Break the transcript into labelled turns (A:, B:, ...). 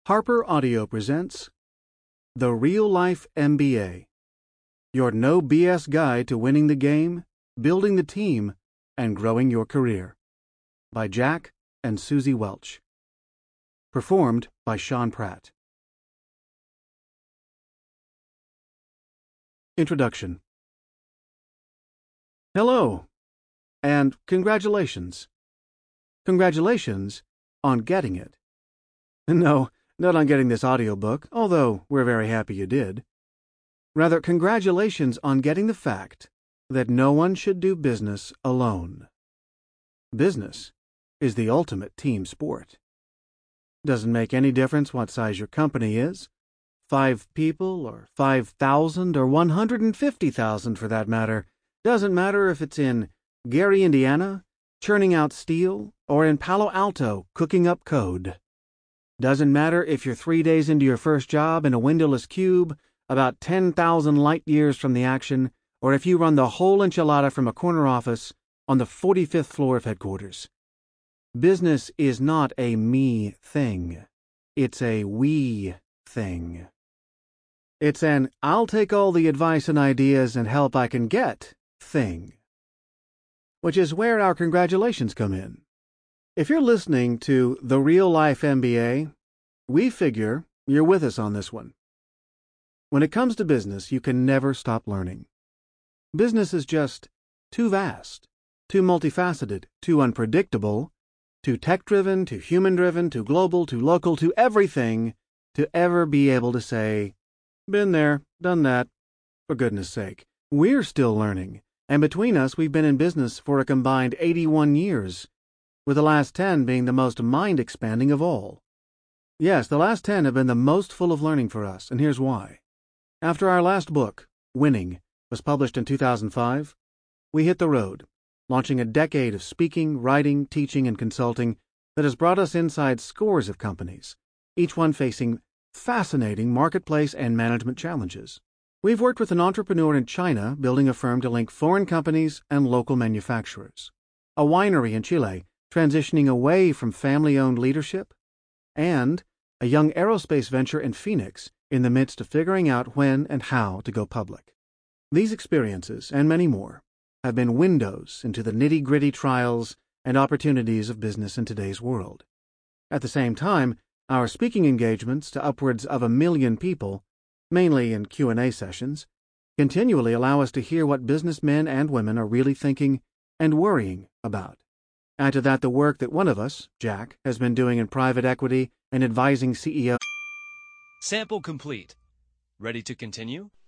A: Harper Audio presents The Real Life MBA, your no BS guide to winning the game, building the team, and growing your career, by Jack and Susie Welch. Performed by Sean Pratt. Introduction. Hello, and congratulations. Congratulations on getting it. No, not on getting this audiobook, although we're very happy you did. Rather, congratulations on getting the fact that no one should do business alone. Business is the ultimate team sport. Doesn't make any difference what size your company is, 5 people or 5,000 or 150,000 for that matter. Doesn't matter if it's in Gary, Indiana, churning out steel, or in Palo Alto, cooking up code. Doesn't matter if you're 3 days into your first job in a windowless cube, about 10,000 light years from the action, or if you run the whole enchilada from a corner office on the 45th floor of headquarters. Business is not a me thing. It's a we thing. It's an I'll take all the advice and ideas and help I can get thing. Which is where our congratulations come in. If you're listening to The Real Life MBA, we figure you're with us on this one. When it comes to business, you can never stop learning. Business is just too vast, too multifaceted, too unpredictable, too tech-driven, too human-driven, too global, too local, too everything to ever be able to say, been there, done that. For goodness sake, we're still learning, and between us we've been in business for a combined 81 years, with the last 10 being the most mind-expanding of all. Yes, the last 10 have been the most full of learning for us, and here's why. After our last book, Winning, was published in 2005, we hit the road, launching a decade of speaking, writing, teaching, and consulting that has brought us inside scores of companies, each one facing fascinating marketplace and management challenges. We've worked with an entrepreneur in China building a firm to link foreign companies and local manufacturers, a winery in Chile transitioning away from family-owned leadership, and a young aerospace venture in Phoenix in the midst of figuring out when and how to go public. These experiences, and many more, have been windows into the nitty-gritty trials and opportunities of business in today's world. At the same time, our speaking engagements to upwards of 1 million people, mainly in Q&A sessions, continually allow us to hear what businessmen and women are really thinking and worrying about. Add to that the work that one of us, Jack, has been doing in private equity and advising CEOs.
B: Sample complete. Ready to continue?